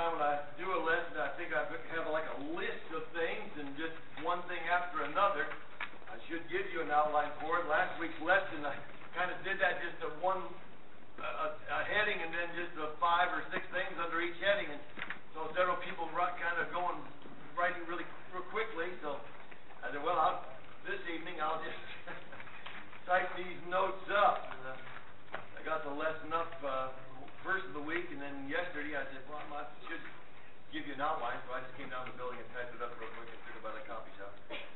time when I do a lesson, I think I have like a list of things and just one thing after another. I should give you an outline for it. Last week's lesson, I kind of did that just a heading and then just 5 or 6 things under each heading. And so several people kind of writing really quickly. So I said, well, this evening I'll just type these notes up. I got the lesson up first of the week, and then yesterday I said, well, I should give you an outline, so I just came down to the building and typed it up real quick and took it by the copy shop.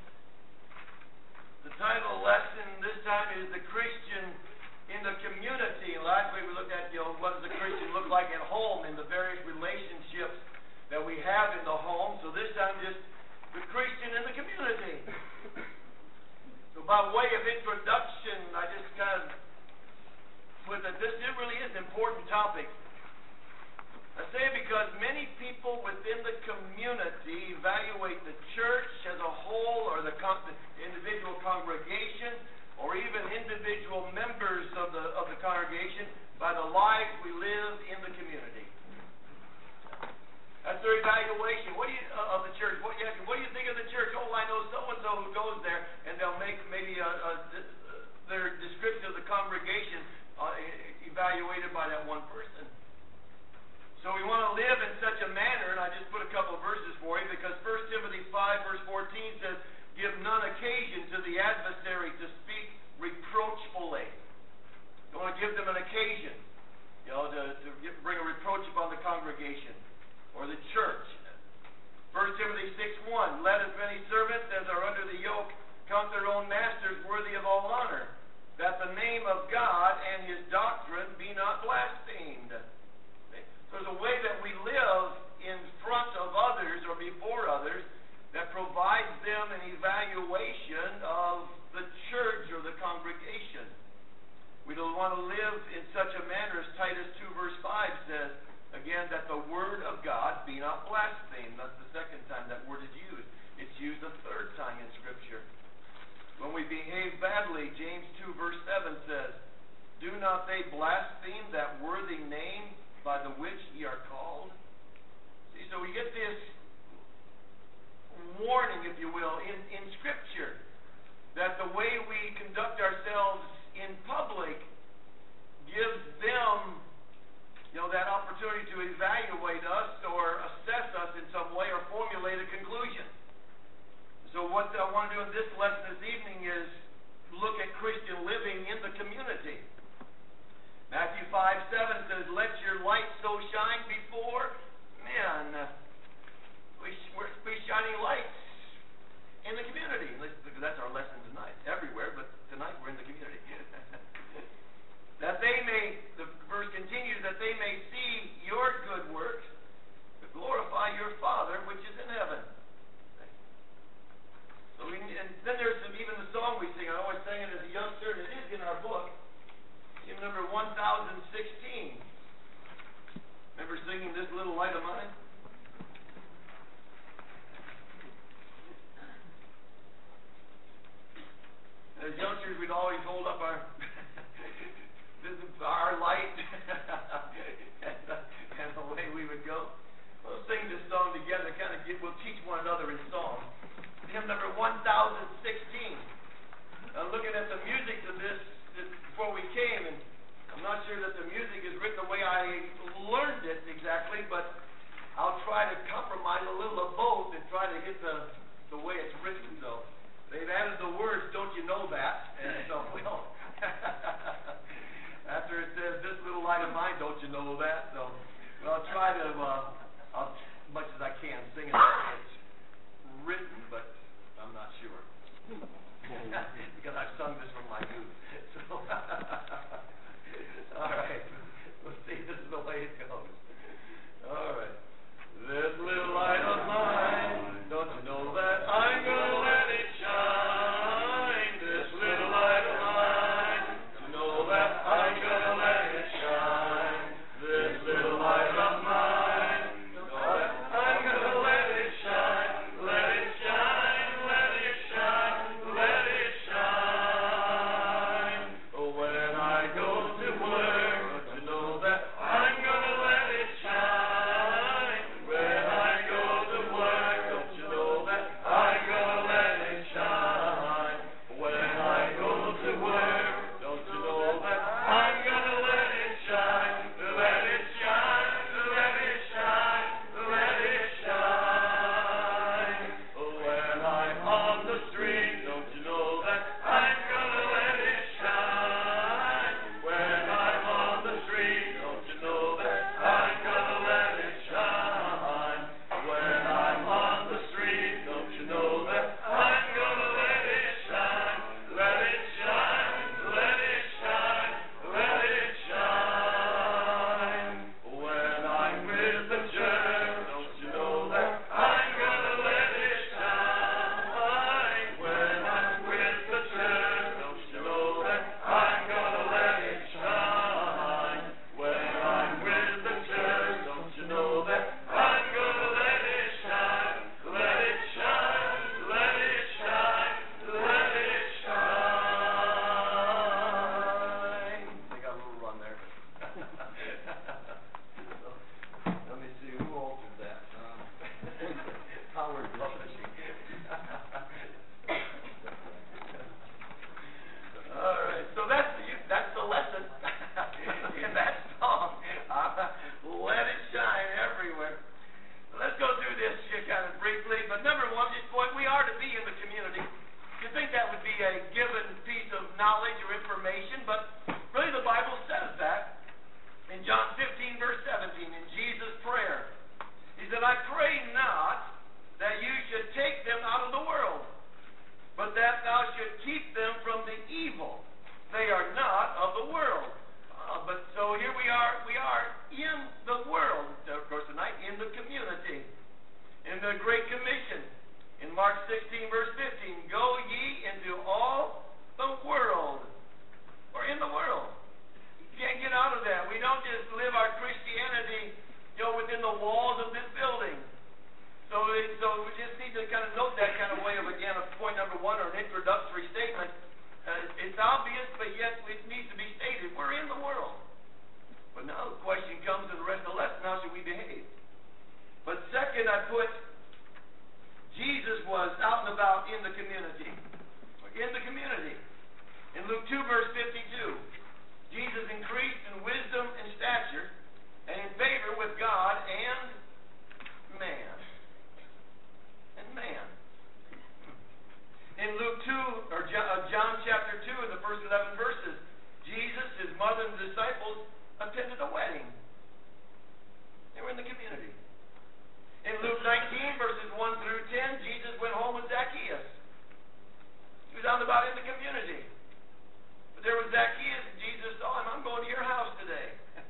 The title of the lesson this time is The Christian in the Community. Last week we looked at, what does a Christian look like at home in the various relationships that we have in the home. So this time just the Christian in the community. So by way of introduction, I just kind of put that this really is an important topic. I say it because many people within the community evaluate the church as a whole, or the individual congregation, or even individual members of the congregation by the lives we live in the community. That's their evaluation. What do you of the church? What do you think of the church? Oh, I know so and so who goes there, and they'll make maybe their description of the congregation evaluated by that one person. So we want to live in such a manner, and I just put a couple of verses for you, because 1 Timothy 5 verse 14 says, give none occasion to the adversary to speak reproachfully. You want to give them an occasion, to bring a reproach upon the congregation or the church. 1 Timothy 6:1, let as many servants as are under the yoke count their own masters worthy of all honor, that the name of God and His doctrine be not blasphemed. So there's a way that we live in front of others or before others that provides them an evaluation of the church or the congregation. We don't want to live in such a manner as Titus 2 verse 5 says, again, that the word of God be not blasphemed. That's the second time that word is used. It's used a third time in Scripture. When we behave badly, James 2 verse 7 says, do not they blaspheme that worthy name by the which ye are called? See, so we get this warning, if you will, in Scripture, that the way we conduct ourselves in public gives them, that opportunity to evaluate us or assess us in some way or formulate a conclusion. So what I want to do in this lesson this evening is look at Christian living in the community. Matthew 5:7 says, let your light so shine before men. We're shining lights in the community. Because that's our lesson tonight. Everywhere, but tonight we're in the community. That they may, the verse continues, that they may see your good works to glorify your Father which is in heaven. So and then there's even the song we sing. I always sang it as a youngster, and it is in our book. Hymn number 1016. Remember singing This Little Light of Mine? As youngsters, we'd always hold up our light and away we would go. We'll sing this song together. We'll teach one another in song. Hymn number 1016. Looking at the music to this before we came, and I'm not sure that the music is written the way I learned it exactly, but I'll try to compromise a little of both and try to get the way it's written. So they've added the words, don't you know that? And so, well, after it says, this little light of mine, don't you know that? So, well, I'll try to, as much as I can, sing it like it's written, but I'm not sure. Because I've sung this from my youth. So, all right. Let's see, this is the way it goes. All right. This little light of mine, don't you know that I'm gonna let it shine? This little a given piece of knowledge or information, but really the Bible says that in John 15, verse 17, in Jesus' prayer. He said, I pray not that you should take them out of the world, but that thou should keep them from the evil. They are not of the world. But so here we are in the world, of course, tonight, in the community, in the Great Commission. In Mark 16, verse 15, go ye into all the world. We're in the world. You can't get out of that. We don't just live our Christianity, within the walls of this building. So we just need to kind of note that kind of way of, again, of point number one, or an introductory statement. It's obvious, but yet it needs to be stated. We're in the world. But now the question comes in the rest of the lesson, how should we behave? But second, I put Jesus was out and about in the community. In the community. In Luke 2, verse 52, Jesus increased in wisdom and stature and in favor with God and man. And man. In Luke 2, or John chapter 2, in the first 11 verses, Jesus, his mother, and the disciples attended a wedding. They were in the community. In Luke 19, verses 1 through 10, Jesus went home with Zacchaeus. He was out and about in the community. But there was Zacchaeus, and Jesus saw him. I'm going to your house today.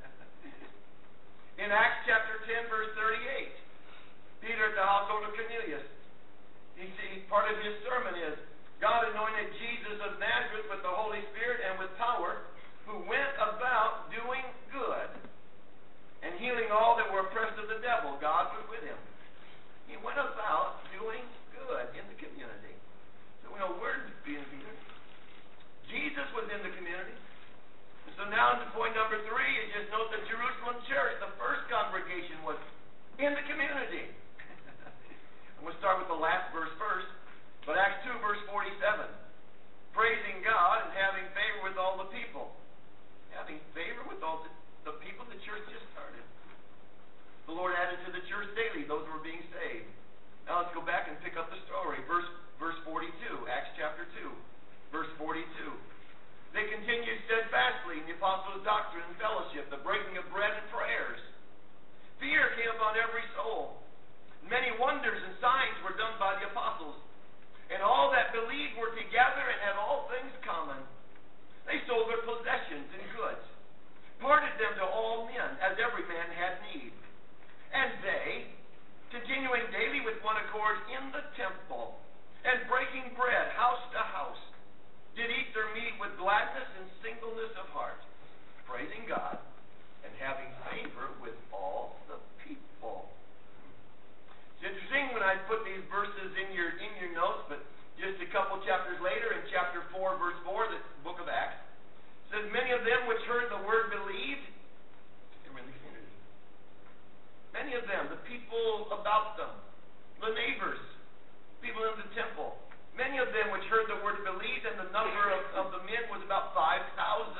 In Acts chapter 10, verse 38, Peter at the household of Cornelius. Part of his sermon is, God anointed Jesus of Nazareth with the Holy Spirit and with power, who went about doing good and healing all that were oppressed of the devil. God was with him. He went about doing good in the community. So we know where to be in the community. Jesus was in the community. And so now to point number 3 is just note the Jerusalem church, the first congregation, was in the community. I'm going to start with the last verse first. But Acts 2, verse 47. Praising God and having favor with all the people. Having favor with all the people, the church just started. The Lord added to the church daily those who were being saved. Now let's go back and pick up the story. Verse 42, Acts chapter 2, verse 42. They continued steadfastly in the apostles' doctrine and fellowship, the breaking of bread and prayers. Fear came upon every soul. Many wonders and signs were done by the apostles. And all that believed were together and had all things common. They sold their possessions and goods, parted them to all men, as every man had need. And they, continuing daily with one accord in the temple, and breaking bread house to house, did eat their meat with gladness and singleness of heart, praising God, and having favor with all the people. It's interesting when I put these verses in your notes, but just a couple chapters later, in chapter 4, verse 4, the book of Acts, it says, many of them which heard the word believed. They were in the community. Many of them, the people about them, the neighbors, people in the temple, many of them which heard the word believed, and the number of the men was about 5,000.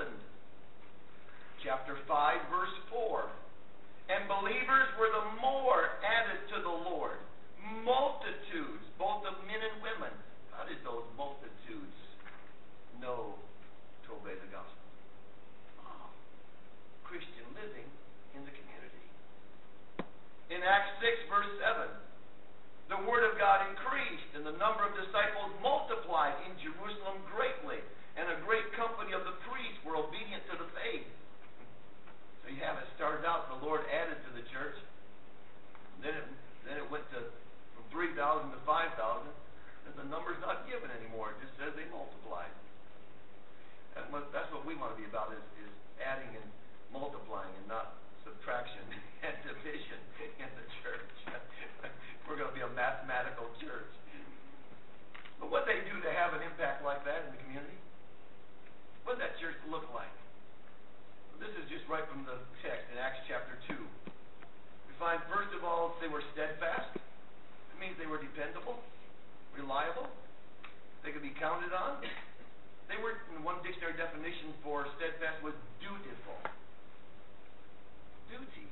Chapter 5, verse 4. And believers were the more added to the Lord. Multitudes, both of men and women. How did those multitudes know to obey the gospel? Christian living in the community. In Acts 6, verse 7, the word of God increased, and the number of disciples multiplied in Jerusalem greatly, and a great company of the priests were obedient to the faith. So you have it started out, the Lord added to the church. Then it went from 3,000 to 5,000. And the number's not given anymore. It just says they multiplied. That's what we want to be about, is adding and multiplying, and not subtraction and division in the church. We're going to be a mathematical church. But what they do to have an impact like that in the community? What did that church look like? This is just right from the text in Acts chapter 2. We find, first of all, they were steadfast. It means they were dependable, reliable. They could be counted on. They were, in one dictionary definition for steadfast, was dutiful. Duty.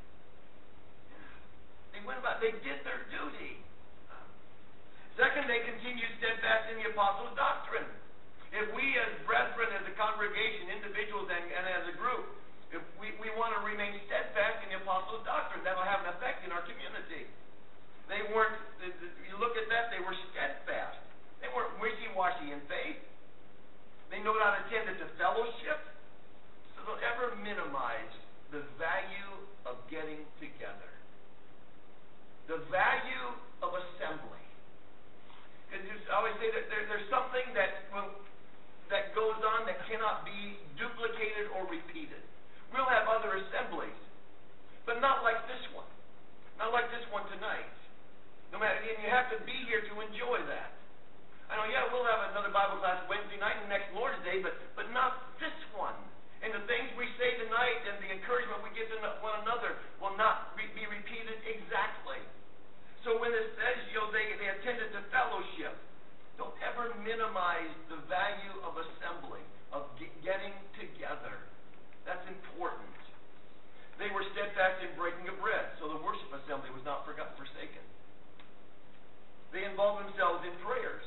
They went about, they did their duty. Second, they continued steadfast in the apostles' doctrine. If we as brethren, as a congregation, individuals and as a group, if we want to remain steadfast in the apostles' doctrine, that will have an effect in our community. They weren't, you look at that, they were steadfast. They weren't wishy-washy in faith. They know not attended to fellowship. So don't ever minimize the value of getting together. The value of assembly. Because I always say that there's something that goes on that cannot be duplicated or repeated. We'll have other assemblies, but not like this one. Not like this one tonight. No matter, and you have to be here to enjoy that. I know, we'll have another Bible class Wednesday night and next Lord's Day, but not this one. And the things we say tonight and the encouragement we give to one another will not be repeated exactly. So when it says, they attended to fellowship, don't ever minimize the value of assembly, of getting together. That's important. They were steadfast in breaking of bread, so the worship assembly was not forsaken. They involved themselves in prayers.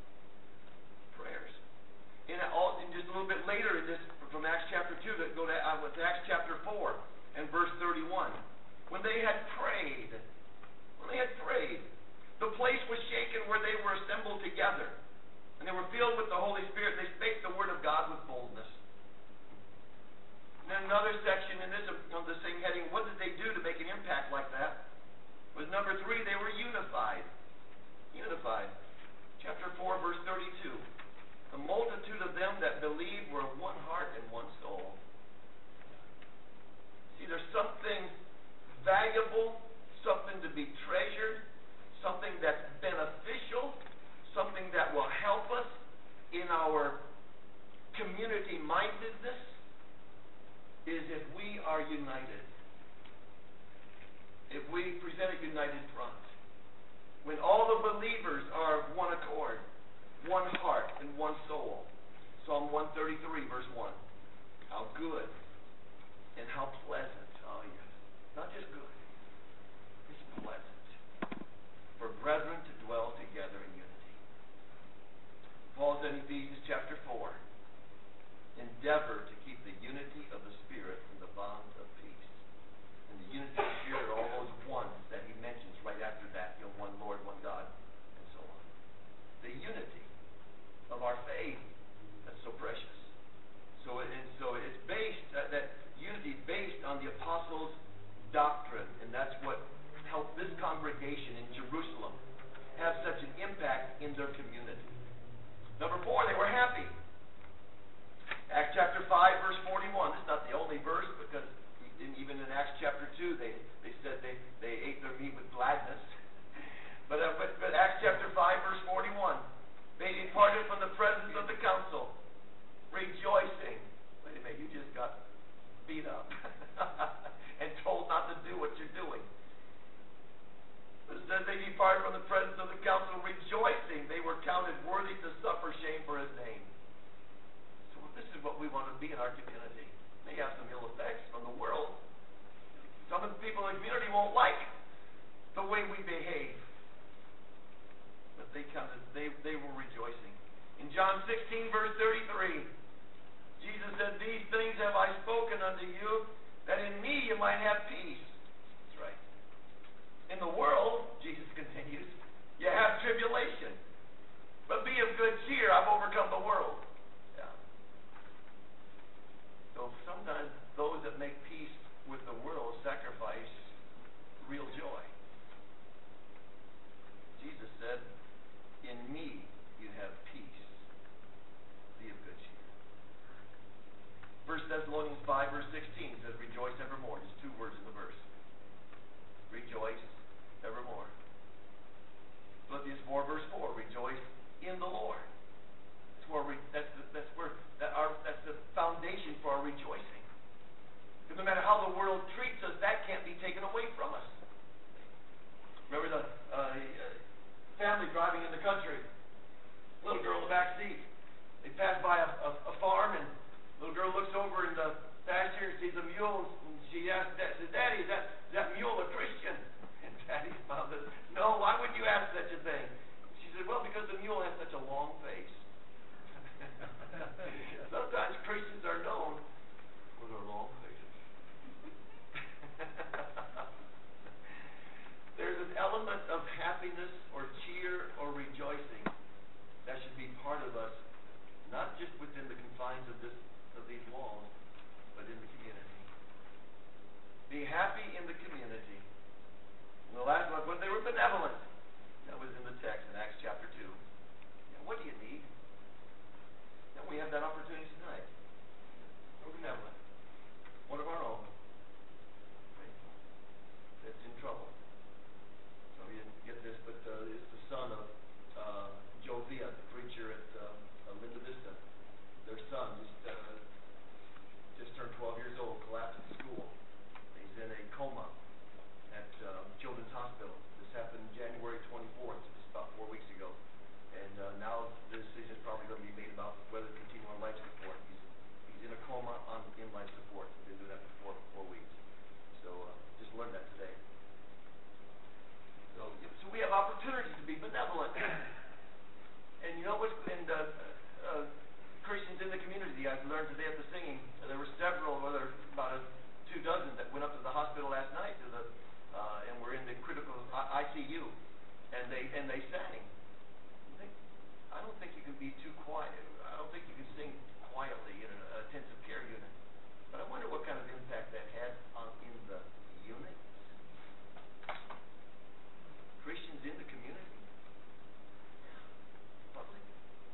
And just a little bit later in this, from Acts chapter 2, go to Acts chapter 4 and verse 31. When they had prayed, the place was shaken where they were assembled together. And they were filled with the Holy Spirit. They spake the word of God with boldness. And then another section in this, on the same heading, what did they do to make an impact like that? Was number 3, they were unified. Unified. Chapter 4, verse 32. The multitude of them that believed were of one heart and one soul. See, there's something valuable, something to be treasured, something that's beneficial, something that will help us in our community mindedness, is if we are united. If we present a united front. When all the believers are of one accord, one heart and one soul. Psalm 133, verse 1. How good and how pleasant. Oh, yes. Not just good. It's pleasant. For brethren to dwell together in unity. Paul said in Ephesians chapter 4, endeavor to keep the unity of the Spirit in the bonds of peace. And the unity of the Spirit are all those ones that he mentions right after that. One Lord, one God, and so on. The unity of our faith, that's so precious. So it's based, that unity based on the apostles' doctrine, and that's what helped this congregation in Jerusalem have such an impact in their community. Number 4, they were happy. Acts chapter 5, verse 41. This is not the only verse, because even in Acts chapter 2, they said they ate their meat with gladness. But Acts chapter 5, verse 41. They departed from the presence of the council, rejoicing. Wait a minute, you just got beat up and told not to do what you're doing. It says they departed from the presence of the council, rejoicing. They were counted worthy to suffer shame for his name. So this is what we want to be in our community. May have some ill effects from the world. Some of the people in the community won't like the way we behave. But they were rejoicing. In John 16, verse 33, Jesus said, these things have I spoken unto you, that in me you might have peace. That's right. In the world, Jesus continues, you have tribulation. But be of good cheer, I've overcome the world. Yeah. So sometimes those that make peace with the world sacrifice real joy. Jesus said, in me you have peace. Be of good cheer. 1 Thessalonians 5, verse 16 says, rejoice evermore. Just 2 words in the verse. Rejoice evermore. Philippians 4, verse 4, element of happiness or cheer or rejoicing that should be part of us, not just within the confines of these walls, but in the community. Be happy in the community. And the last one, when they were benevolent. That was in the text in Acts chapter 2. Now, what do you need? Now, we have that opportunity tonight. We're benevolent. One of our own. That's in trouble. Some of you didn't get this, but it's the son of Joe Villa, the preacher at Linda Vista. Their son just turned 12 years old, collapsed at school. He's in a coma at Children's Hospital. This happened January 24th, just about 4 weeks ago. And now the decision is probably going to be made about whether to continue on life support. He's in a coma in life support. He's been doing that for 4 weeks. So just learned that today. So we have opportunities to be benevolent. And you know what's in Christians in the community, I've learned today at the singing, there were several, about 24 that went up to the hospital last night and were in the critical ICU, and they sang. I don't think you can be too quiet. I don't think you can sing quietly in an intensive care unit. But I wonder what kind of impact that had in the unit. Christians in the community. Public.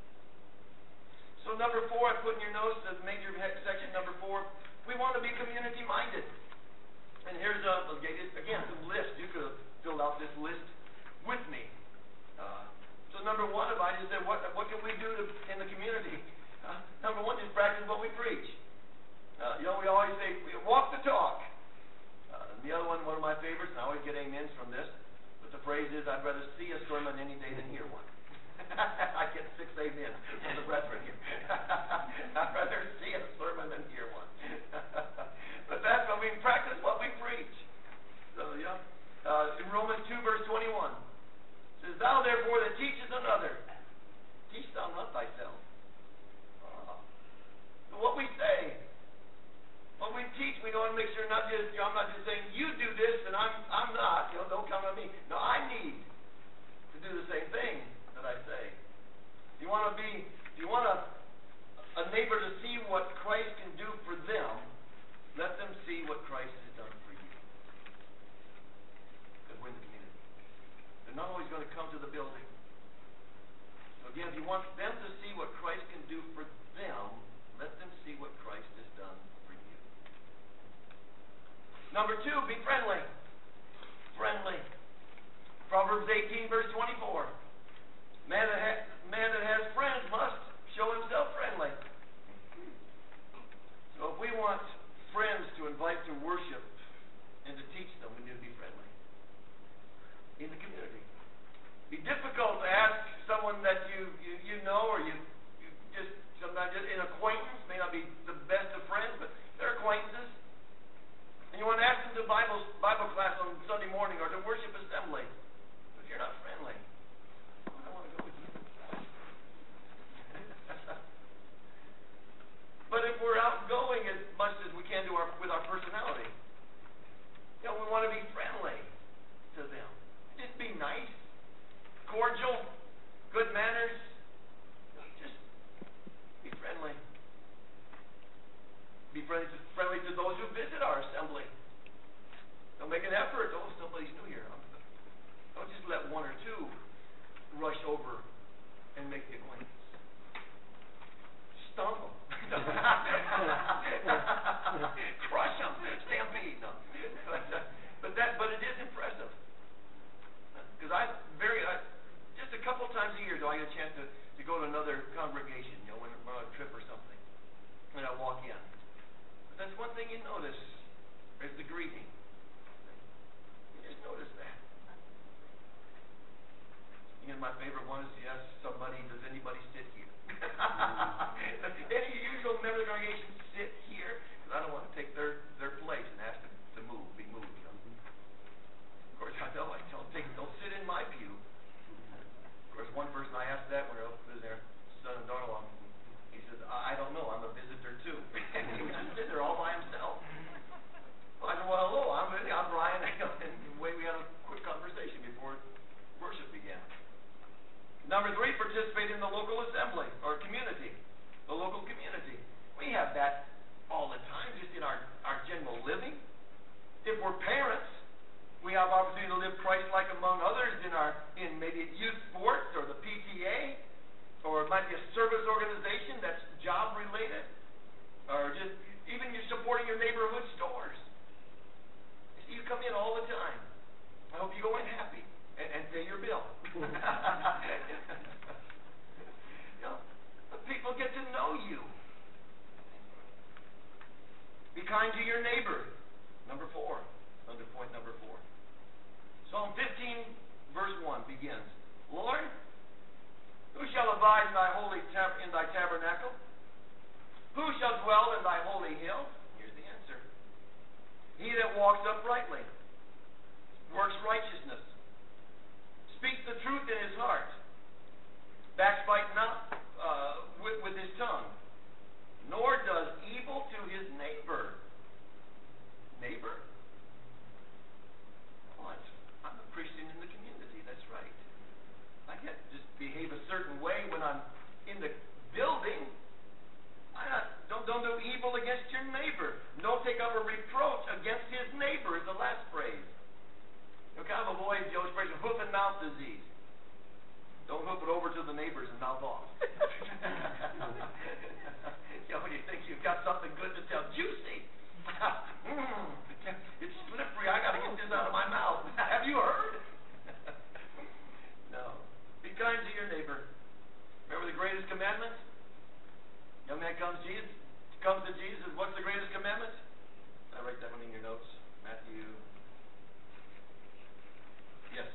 So number 4, I put in your notes, the major section number 4, we want to be community-minded. And here's again, some list. You could have filled out this list with me. So number 1, if I just said, what can we do in the community? Number 1, just practice what we preach. We always say, walk the talk. The other one of my favorites, and I always get amens from this, but the phrase is, I'd rather see a sermon any day than hear one. I get 6 amens from the brethren here. I'd rather see a sermon than hear one. But that's what we practice, what we preach. So, in Romans 2, verse 21, it says, thou therefore that teachest another, teach thou not thyself. So what we say, what we teach, we want to make sure I'm not just saying, you do this and I'm not, don't come on me. No, I need to do the same thing that I say. If you want a neighbor to see what Christ can do for them, let them see what Christ has done for you. Because we're in the community. They're not always going to come to the building. So again, if you want them to see what Christ can do for them, let them see what Christ has done for you. Number 2, be friendly. Friendly. Proverbs 18, verse 24. Man that has friends must show himself friendly. So if we want friends to invite to worship and to teach them, we need to be friendly. In the community. Be difficult to ask someone that you know, or you just sometimes an acquaintance, may not be the best of friends, but they're acquaintances. And you want to ask them to Bible class on Sunday morning or to worship assembly. But if you're not friendly, I don't want to go with you. But if we're outgoing as much as we can with our personality, we want to be friendly to them. Just be nice, cordial, good manners. Just be friendly. Be friendly to those who visit our assembly. Don't make an effort. Oh, somebody's new here. Don't just let 1 or 2 rush over and make the acquaintance. Stomp them. Crush them. Stampede them. But it is impressive. Because just a couple times a year do I get a chance to go to another congregation, when I'm on a trip or something. And I walk in. But that's one thing you notice, is the greeting. You just notice that. My favorite one is you ask somebody, does anybody sit here? Any usual member of the congregation sit here? Because I don't want to take their place and ask them to be moved. Of course, I tell them, don't sit in my pew. Of course, one person I asked that when I was there, son-in-law, he says, I don't know, I'm a visitor too. He was just sitting there all by himself. Well, I said, well, hello, I'm Brian. And we had a quick conversation before participate in the local assembly or community, the local community. We have that all the time, just in our general living. If we're parents, we have opportunity to live Christ-like among others in maybe youth sports or the PTA, or it might be a service organization that's job-related, or just even you're supporting your neighborhood stores. You come in all the time. I hope you go in happy and pay your bill. People get to know you. Be kind to your neighbor. Number 4. Under point number 4. Psalm 15, verse 1 begins, Lord, who shall abide in thy tabernacle? Who shall dwell in thy holy hill? Here's the answer. He that walks uprightly, works righteousness, speaks the truth in his heart, backbite not with his tongue, nor does evil to his neighbor. Neighbor? What? I'm a Christian in the community, that's right. I can't just behave a certain way when I'm in the building. Don't do evil against your neighbor. Don't take up a reproach against his neighbor is the last phrase. You kind of avoid the expression hoof and mouth disease. Don't hoof it over to the neighbors and mouth off. When you think you've got something good to tell, juicy. It's slippery. I got to get this out of my mouth. Have you heard? No. Be kind to your neighbor. Remember the greatest commandment? Young man comes to Jesus. What's the greatest commandment? I write that one in your notes. Matthew. Yes.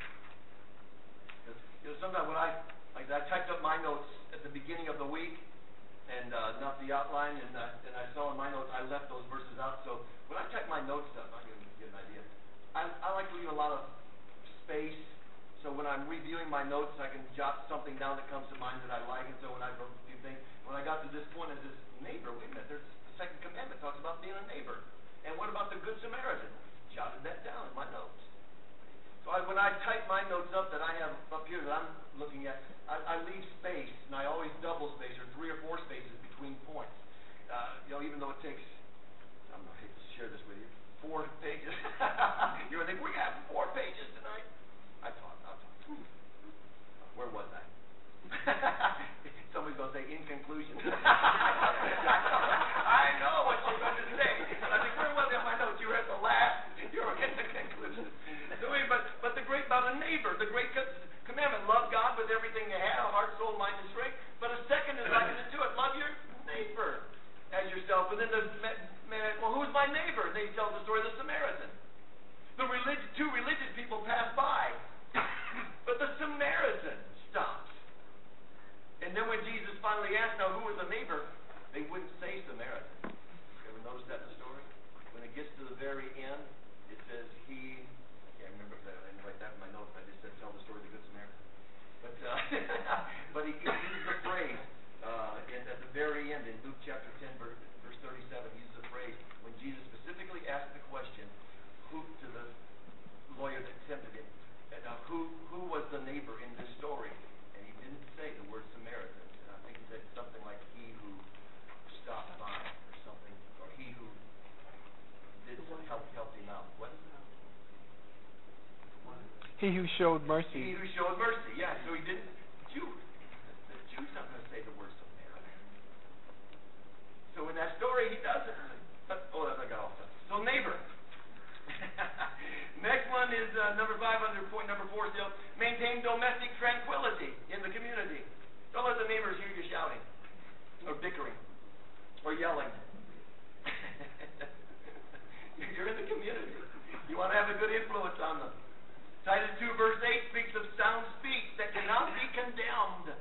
Okay. Sometimes when I typed up my notes at the beginning of the week, and not the outline, and I saw in my notes I left those verses out. So when I type my notes up, I can get an idea. I like to leave a lot of space. So when I'm reviewing my notes, I can jot something down that comes to mind that I like. And so when I wrote a few things, when I got to this point as this neighbor, wait a minute, there's the second commandment talks about being a neighbor. And what about the Good Samaritan? Jotted that down in my notes. So when I type my notes up that I have up here that I'm looking at, I leave space, and I always double space, or 3 or 4 spaces between points. Even though it takes, I hate to share this with you, 4 pages. You're going to think, we have 4 pages tonight? I'll talk. Where was I? Somebody's going to say, in conclusion. I know what you're going to say. And I think, where was it in my notes? You were at the last. You were in the conclusion. So, but the great about a neighbor, the great commandment, love God with everything you have, heart, soul, mind, and strength. But a second is like it to it. Love your neighbor as yourself. And then the man, well, who's my neighbor? They tell the story of the Samaritan. Two religious people pass by. But the Samaritan stops. And then when Jesus finally asked, now who was the neighbor? They wouldn't say Samaritan. You ever notice that in the story? When it gets to the very end, it says he, I can't remember if I didn't write that in my notes, I just said tell the story of the Good Samaritan. But he uses the phrase, at the very end, in Luke chapter 10, verse 37, he uses the phrase, when Jesus specifically asked the question, who to the lawyer that tempted him, who was the neighbor in this story? And he didn't say the word Samaritan. And I think he said something like he who stopped by or something, or he who did help him out. What? He who showed mercy. He who showed mercy, yeah. So he didn't. The Jew's not going to say the word Samaritan. So in that story, he doesn't. I got off that. So neighbor. Next one is number 5 under point number 4 still. Maintain domestic tranquility in the community. Don't let the neighbors hear you shouting or bickering or yelling. You're in the community. You want to have a good influence on them. Titus 2 verse 8 speaks of sound speech that cannot be condemned.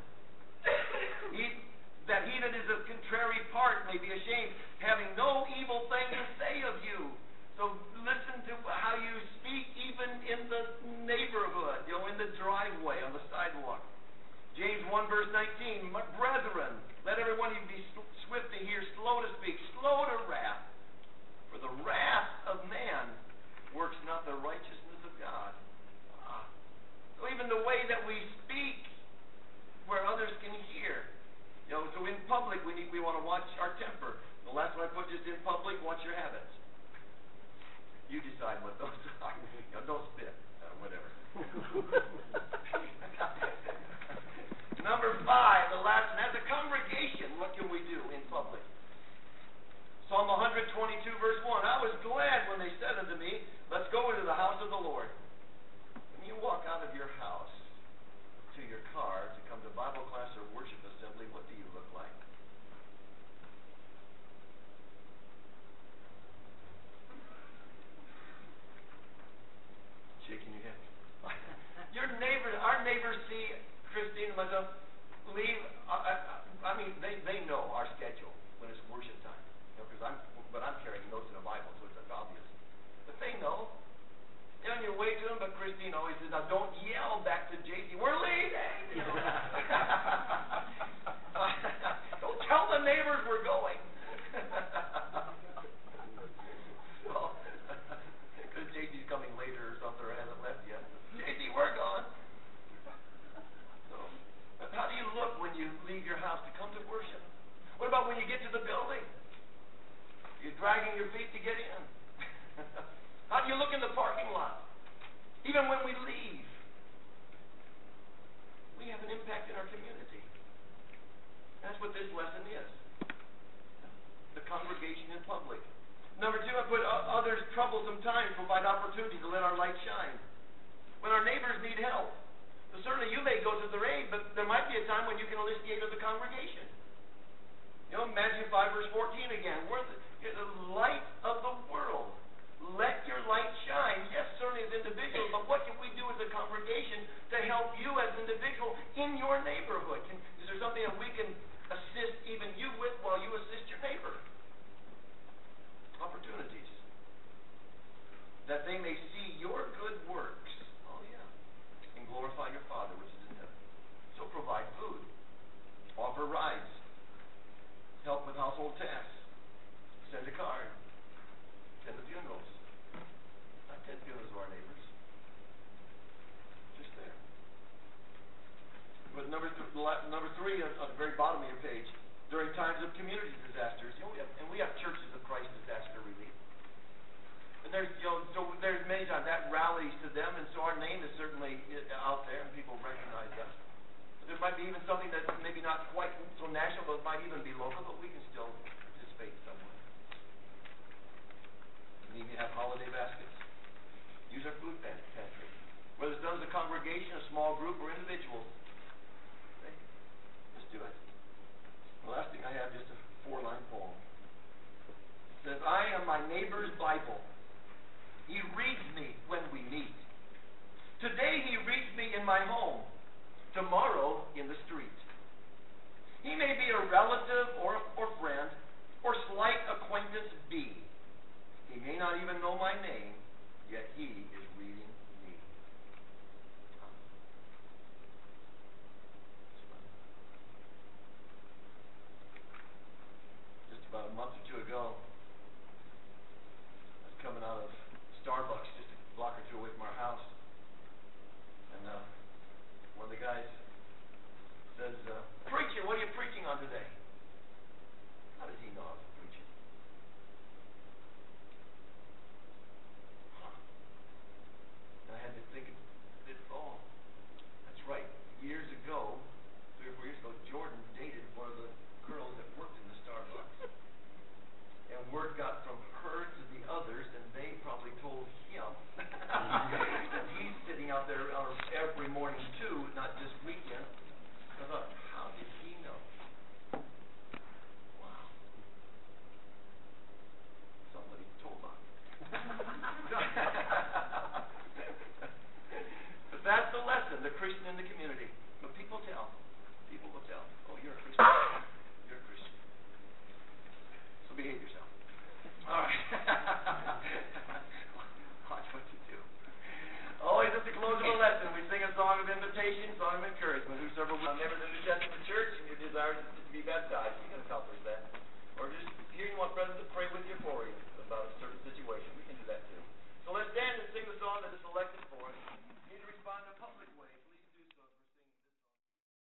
That he that is of contrary part may be ashamed, having no evil thing to say of you. So listen to how you speak even in the neighborhood, in the driveway, on the sidewalk. James 1 verse 19, brethren, let every one of you be swift to hear, slow to speak, slow to wrath. For the wrath of man works not the righteousness of God. So even the way that we speak, watch our temper. The last one I put just in public, watch your habits. You decide what those are. Don't spit, whatever. Number 5, the last one. As a congregation, what can we do in public? Psalm 122, verse 1. I was glad when they said unto me, let's go into the house of the Lord. When you walk out of your house to your car to come to Bible class or worship assembly, what do you look like? Shaking your head. Our neighbors see Christine and myself leave. I mean, they know our schedule when it's worship time. But I'm carrying notes in a Bible, so it's obvious. But they know. You're on your way to them, but Christine always says, now don't yell back to JC, we're leaving! Don't tell the neighbors we're going. Because JC's coming later or something, or hasn't left yet. JC, we're gone. So, how do you look when you leave your house to come to worship? What about when you get to the building? You're dragging your feet to get in. How do you look in the parking lot? Even when we leave, we have an impact in our community. That's what this lesson is. The congregation in public. Number 2, I put others' troublesome times provide opportunity to let our light shine. When our neighbors need help, so certainly you may go to their aid, but there might be a time when you can enlist the aid of the congregation. Matthew 5, verse 14 again. We're the light of the world. Let your light shine. Yes, certainly as individuals, but what can we do as a congregation to help you as an individual in your neighborhood? Is there something that we can assist even you with while you assist your neighbor? Opportunities. That they may see your good works. Oh, yeah. And glorify your Father which is in heaven. So provide food. Offer rides. Help with household tasks. Send a card. Attend the funerals. I attend funerals of our neighbors. Just there. But number 3 on the very bottom of your page, during times of community disasters, we have Churches of Christ Disaster Relief. And there's many times that rallies to them, and so our name is certainly out there, and people recognize us. There might be even something that's maybe not quite so national, but it might even be local, but we can still participate somewhere. We even have holiday baskets. Use our food pantry. Whether it's done as a congregation, a small group, or individuals. Okay? Just do it. The last thing I have, just a 4-line poem. It says, I am my neighbor's Bible. He reads me when we meet. Today he reads me in my home. Tomorrow in the street. He may be a relative or friend or slight acquaintance be. He may not even know my name, yet he is reading me. Just about a month or 2 ago, I was coming out of Starbucks just a block or 2 away from our house. And one of the guys says, preacher, what are you preaching on today? How does he know I was preaching? And I had to think, that's right. Years ago, 3 or 4 years ago, Jordan dated one of the girls that worked in the Starbucks. And word got from her to the others, and they probably told him that he's sitting out there every morning too, not just weekend. I thought, how did he know? Wow. Somebody told on me. But that's the lesson, the Christian in the community. But people tell. People will tell. Oh, you're a Christian. You're a Christian. So behave yourself. All right. Watch what you do. Always at the close of a lesson, we sing a song of invitation, song of encouragement. Whosoever will never in the New Testament church and your desire is to be baptized, you can accomplish that. Or just here you want brothers to pray with you for you about a certain situation, we can do that too. So let's stand and sing the song that is selected for us.